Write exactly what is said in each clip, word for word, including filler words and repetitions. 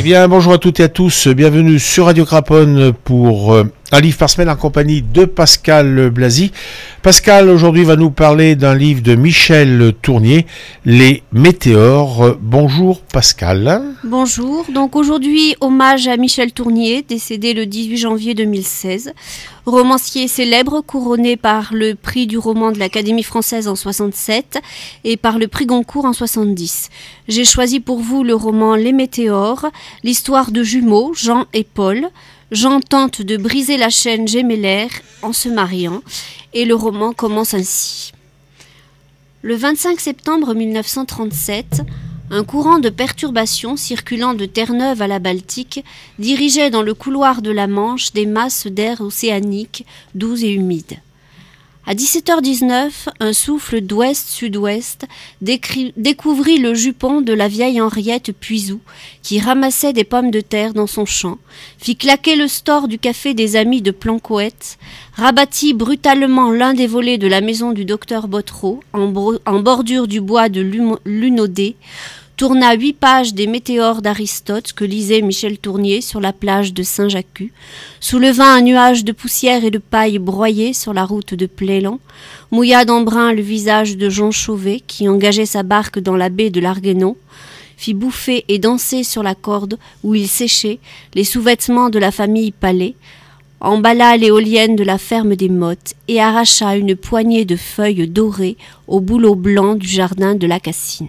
Eh bien, bonjour à toutes et à tous, bienvenue sur Radio Craponne pour euh, un livre par semaine en compagnie de Pascal Blasi. Pascal, aujourd'hui, va nous parler d'un livre de Michel Tournier, Les Météores. Bonjour Pascal. Bonjour, donc aujourd'hui, hommage à Michel Tournier, décédé le dix-huit janvier deux mille seize. Romancier célèbre, couronné par le prix du roman de l'Académie française en soixante-sept et par le prix Goncourt en soixante-dix. J'ai choisi pour vous le roman Les Météores, l'histoire de jumeaux, Jean et Paul. Jean tente de briser la chaîne gémellaire en se mariant et le roman commence ainsi. Le vingt-cinq septembre mille neuf cent trente-sept, un courant de perturbations circulant de Terre-Neuve à la Baltique dirigeait dans le couloir de la Manche des masses d'air océanique doux et humides. À dix-sept heures dix-neuf, un souffle d'ouest-sud-ouest décri- découvrit le jupon de la vieille Henriette Puisou, qui ramassait des pommes de terre dans son champ, fit claquer le store du café des amis de Plancoët, rabattit brutalement l'un des volets de la maison du docteur Bottereau, en, bro- en bordure du bois de Lum- Lunaudet, tourna huit pages des Météores d'Aristote que lisait Michel Tournier sur la plage de Saint-Jacques, souleva un nuage de poussière et de paille broyée sur la route de Plélan, mouilla d'embrun le visage de Jean Chauvet qui engageait sa barque dans la baie de l'Arguénon, fit bouffer et danser sur la corde où il séchait les sous-vêtements de la famille Palais, emballa l'éolienne de la ferme des Mottes et arracha une poignée de feuilles dorées au bouleau blanc du jardin de la Cassine.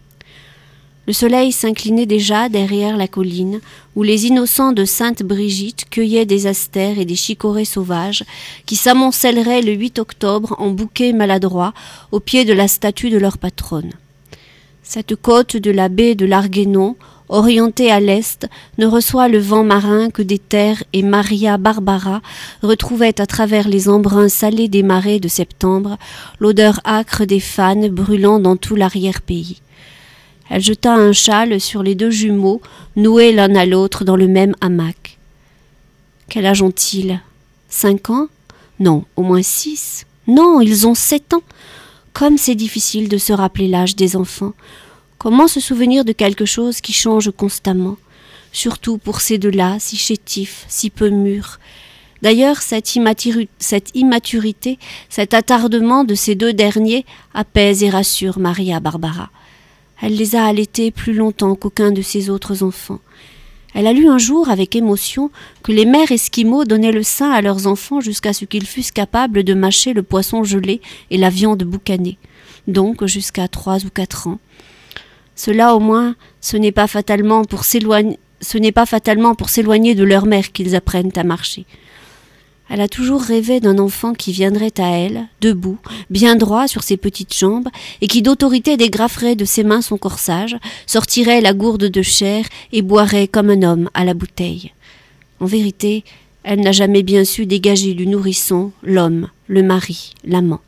Le soleil s'inclinait déjà derrière la colline, où les innocents de Sainte-Brigitte cueillaient des astères et des chicorées sauvages, qui s'amoncelleraient le huit octobre en bouquets maladroits au pied de la statue de leur patronne. Cette côte de la baie de l'Arguénon, orientée à l'est, ne reçoit le vent marin que des terres et Maria Barbara retrouvait à travers les embruns salés des marais de septembre l'odeur âcre des fans brûlant dans tout l'arrière-pays. Elle jeta un châle sur les deux jumeaux, noués l'un à l'autre dans le même hamac. Quel âge ont-ils ? Cinq ans ? Non, au moins six. Non, ils ont sept ans. Comme c'est difficile de se rappeler l'âge des enfants. Comment se souvenir de quelque chose qui change constamment ? Surtout pour ces deux-là, si chétifs, si peu mûrs. D'ailleurs, cette, immaturu- cette immaturité, cet attardement de ces deux derniers apaise et rassure Maria Barbara. Elle les a allaités plus longtemps qu'aucun de ses autres enfants. Elle a lu un jour avec émotion que les mères esquimaux donnaient le sein à leurs enfants jusqu'à ce qu'ils fussent capables de mâcher le poisson gelé et la viande boucanée, donc jusqu'à trois ou quatre ans. Cela au moins, ce n'est pas fatalement pour s'éloigner, ce n'est pas fatalement pour s'éloigner de leur mère qu'ils apprennent à marcher. Elle a toujours rêvé d'un enfant qui viendrait à elle, debout, bien droit sur ses petites jambes, et qui d'autorité dégraferait de ses mains son corsage, sortirait la gourde de chair et boirait comme un homme à la bouteille. En vérité, elle n'a jamais bien su dégager du nourrisson l'homme, le mari, l'amant.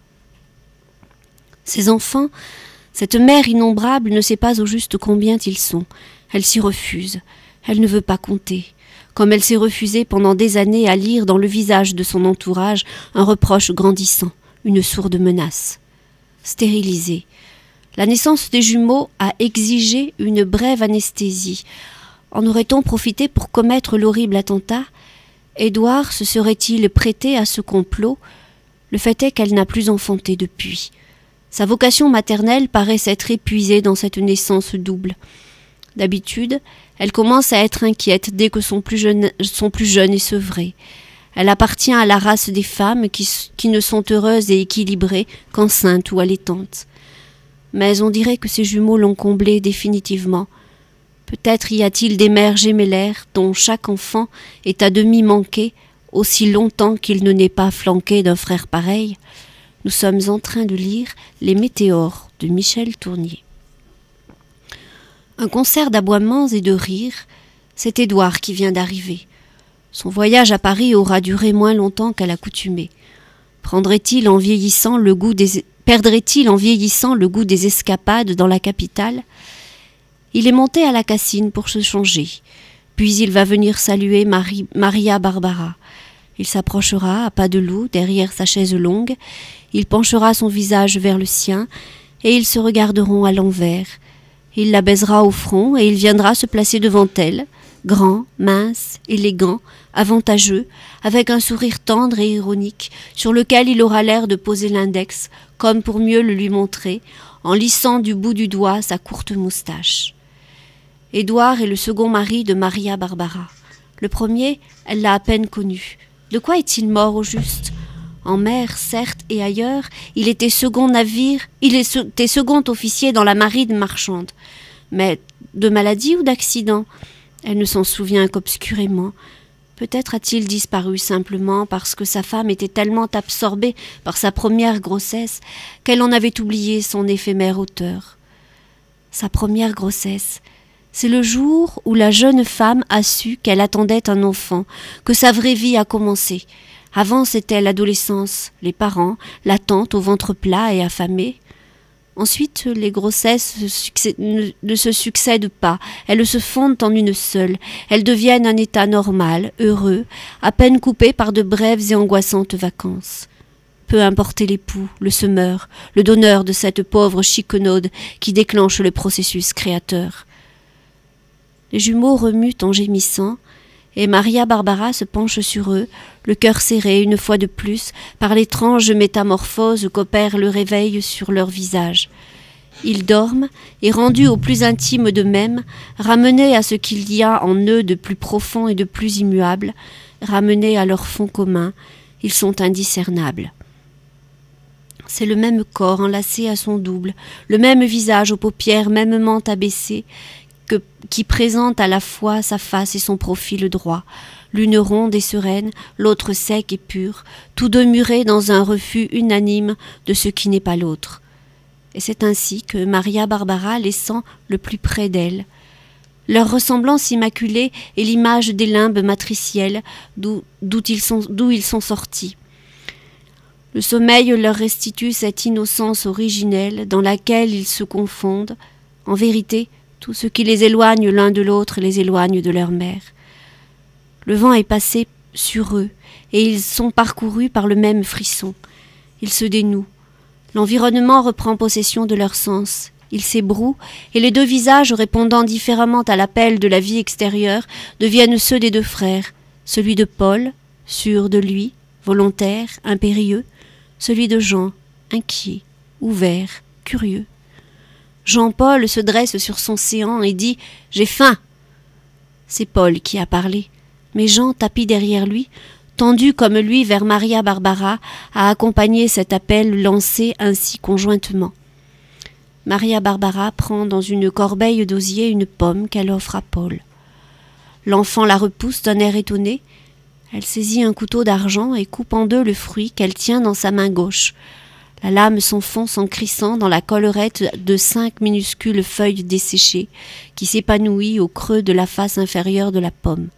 Ces enfants, cette mère innombrable ne sait pas au juste combien ils sont. Elle s'y refuse. Elle ne veut pas compter. Comme elle s'est refusée pendant des années à lire dans le visage de son entourage un reproche grandissant, une sourde menace. Stérilisée. La naissance des jumeaux a exigé une brève anesthésie. En aurait-on profité pour commettre l'horrible attentat ? Édouard se serait-il prêté à ce complot ? Le fait est qu'elle n'a plus enfanté depuis. Sa vocation maternelle paraît s'être épuisée dans cette naissance double. D'habitude, elle commence à être inquiète dès que son plus jeune, son plus jeune est sevré. Elle appartient à la race des femmes qui, qui ne sont heureuses et équilibrées qu'enceintes ou allaitantes. Mais on dirait que ces jumeaux l'ont comblée définitivement. Peut-être y a-t-il des mères gémellaires dont chaque enfant est à demi manqué, aussi longtemps qu'il ne n'est pas flanqué d'un frère pareil. Nous sommes en train de lire Les Météores de Michel Tournier. Un concert d'aboiements et de rires, c'est Édouard qui vient d'arriver. Son voyage à Paris aura duré moins longtemps qu'à l'accoutumée. Prendrait-il en vieillissant le goût des... Perdrait-il en vieillissant le goût des escapades dans la capitale ? Il est monté à la Cassine pour se changer. Puis il va venir saluer Marie... Maria Barbara. Il s'approchera à pas de loup derrière sa chaise longue. Il penchera son visage vers le sien et ils se regarderont à l'envers. Il la baisera au front et il viendra se placer devant elle, grand, mince, élégant, avantageux, avec un sourire tendre et ironique, sur lequel il aura l'air de poser l'index, comme pour mieux le lui montrer, en lissant du bout du doigt sa courte moustache. Édouard est le second mari de Maria Barbara. Le premier, elle l'a à peine connu. De quoi est-il mort au juste ? En mer, certes, et ailleurs, il était second navire, il était second officier dans la marine marchande. Mais de maladie ou d'accident ? Elle ne s'en souvient qu'obscurément. Peut-être a-t-il disparu simplement parce que sa femme était tellement absorbée par sa première grossesse qu'elle en avait oublié son éphémère auteur. Sa première grossesse, c'est le jour où la jeune femme a su qu'elle attendait un enfant, que sa vraie vie a commencé. Avant, c'était l'adolescence, les parents, l'attente au ventre plat et affamé. Ensuite, les grossesses ne, ne se succèdent pas, elles se fondent en une seule, elles deviennent un état normal, heureux, à peine coupé par de brèves et angoissantes vacances. Peu importe l'époux, le semeur, le donneur de cette pauvre chiquenaude qui déclenche le processus créateur. Les jumeaux remuent en gémissant, et Maria Barbara se penche sur eux, le cœur serré une fois de plus par l'étrange métamorphose qu'opère le réveil sur leur visage. Ils dorment, et rendus au plus intime d'eux-mêmes, ramenés à ce qu'il y a en eux de plus profond et de plus immuable, ramenés à leur fond commun, ils sont indiscernables. C'est le même corps enlacé à son double, le même visage aux paupières mêmement abaissées, Que, qui présente à la fois sa face et son profil droit, l'une ronde et sereine, l'autre sec et pure, tous deux murés dans un refus unanime de ce qui n'est pas l'autre. Et c'est ainsi que Maria Barbara les sent le plus près d'elle. Leur ressemblance immaculée est l'image des limbes matricielles d'où, d'où, ils sont, d'où ils sont sortis. Le sommeil leur restitue cette innocence originelle dans laquelle ils se confondent. En vérité, tout ce qui les éloigne l'un de l'autre les éloigne de leur mère. Le vent est passé sur eux, et ils sont parcourus par le même frisson. Ils se dénouent. L'environnement reprend possession de leurs sens. Ils s'ébrouent, et les deux visages répondant différemment à l'appel de la vie extérieure deviennent ceux des deux frères. Celui de Paul, sûr de lui, volontaire, impérieux. Celui de Jean, inquiet, ouvert, curieux. Jean-Paul se dresse sur son séant et dit « J'ai faim !» C'est Paul qui a parlé, mais Jean, tapi derrière lui, tendu comme lui vers Maria Barbara, a accompagné cet appel lancé ainsi conjointement. Maria Barbara prend dans une corbeille d'osier une pomme qu'elle offre à Paul. L'enfant la repousse d'un air étonné. Elle saisit un couteau d'argent et coupe en deux le fruit qu'elle tient dans sa main gauche. La lame s'enfonce en crissant dans la collerette de cinq minuscules feuilles desséchées qui s'épanouit au creux de la face inférieure de la pomme.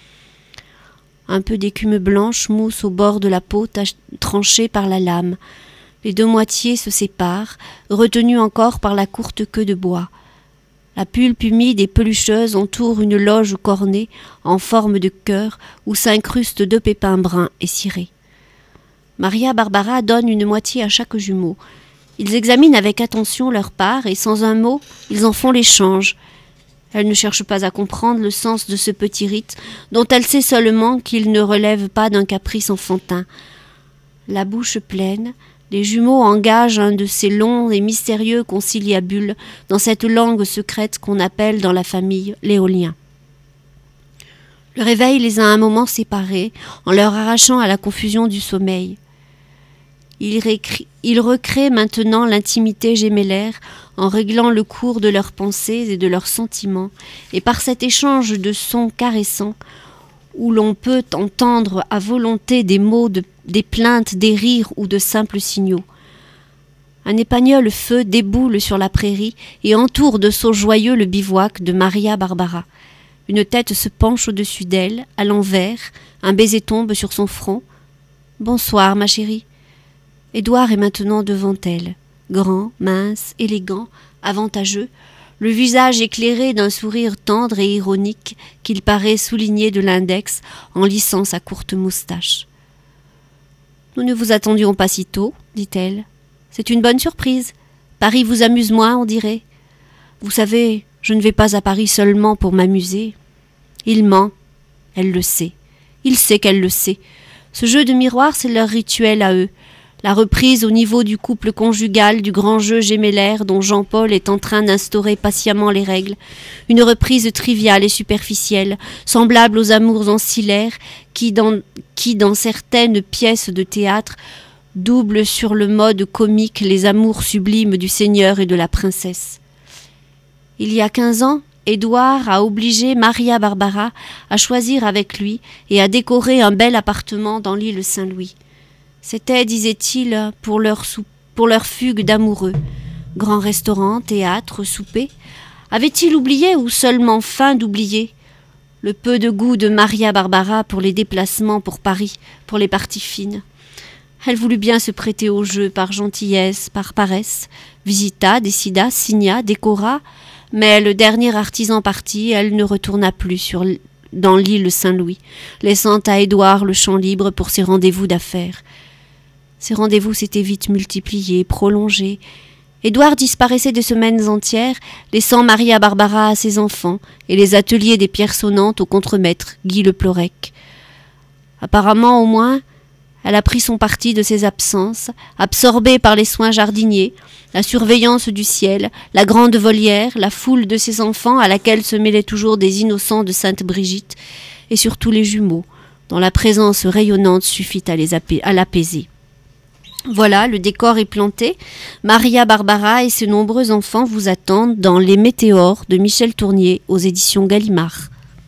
Un peu d'écume blanche mousse au bord de la peau tranchée par la lame. Les deux moitiés se séparent, retenues encore par la courte queue de bois. La pulpe humide et pelucheuse entoure une loge cornée en forme de cœur où s'incrustent deux pépins bruns et cirés. Maria Barbara donne une moitié à chaque jumeau. Ils examinent avec attention leur part et sans un mot, ils en font l'échange. Elle ne cherche pas à comprendre le sens de ce petit rite, dont elle sait seulement qu'il ne relève pas d'un caprice enfantin. La bouche pleine, les jumeaux engagent un de ces longs et mystérieux conciliabules dans cette langue secrète qu'on appelle dans la famille l'éolien. Le réveil les a un moment séparés, en leur arrachant à la confusion du sommeil. Ils, récri- ils recréent maintenant l'intimité gémellaire en réglant le cours de leurs pensées et de leurs sentiments, et par cet échange de sons caressants, où l'on peut entendre à volonté des mots, de, des plaintes, des rires ou de simples signaux. Un épagnol feu déboule sur la prairie et entoure de sauts joyeux le bivouac de Maria Barbara. Une tête se penche au-dessus d'elle, à l'envers, un baiser tombe sur son front. « Bonsoir, ma chérie. » Édouard est maintenant devant elle, grand, mince, élégant, avantageux, le visage éclairé d'un sourire tendre et ironique qu'il paraît souligner de l'index en lissant sa courte moustache. « Nous ne vous attendions pas si tôt, dit-elle. C'est une bonne surprise. Paris vous amuse moins, on dirait. Vous savez, je ne vais pas à Paris seulement pour m'amuser. Il ment. Elle le sait. Il sait qu'elle le sait. Ce jeu de miroir, c'est leur rituel à eux. La reprise au niveau du couple conjugal du grand jeu gémellaire dont Jean-Paul est en train d'instaurer patiemment les règles. Une reprise triviale et superficielle, semblable aux amours ancillaires qui dans, qui, dans certaines pièces de théâtre, doublent sur le mode comique les amours sublimes du seigneur et de la princesse. Il y a quinze ans, Édouard a obligé Maria Barbara à choisir avec lui et à décorer un bel appartement dans l'île Saint-Louis. C'était, disait-il, pour leur, sou- pour leur fugue d'amoureux. Grand restaurant, théâtre, souper. Avait-il oublié ou seulement feint d'oublier le peu de goût de Maria Barbara pour les déplacements pour Paris, pour les parties fines? Elle voulut bien se prêter au jeu par gentillesse, par paresse, visita, décida, signa, décora, mais le dernier artisan parti, elle ne retourna plus sur l- dans l'île Saint-Louis, laissant à Édouard le champ libre pour ses rendez-vous d'affaires. Ces rendez-vous s'étaient vite multipliés, prolongés. Édouard disparaissait de semaines entières, laissant Maria Barbara à ses enfants et les ateliers des pierres sonnantes au contremaître, Guy Le Plorec. Apparemment, au moins, elle a pris son parti de ses absences, absorbée par les soins jardiniers, la surveillance du ciel, la grande volière, la foule de ses enfants à laquelle se mêlaient toujours des innocents de Sainte-Brigitte, et surtout les jumeaux, dont la présence rayonnante suffit à, les apais- à l'apaiser. Voilà, le décor est planté. Maria Barbara et ses nombreux enfants vous attendent dans Les Météores de Michel Tournier aux éditions Gallimard.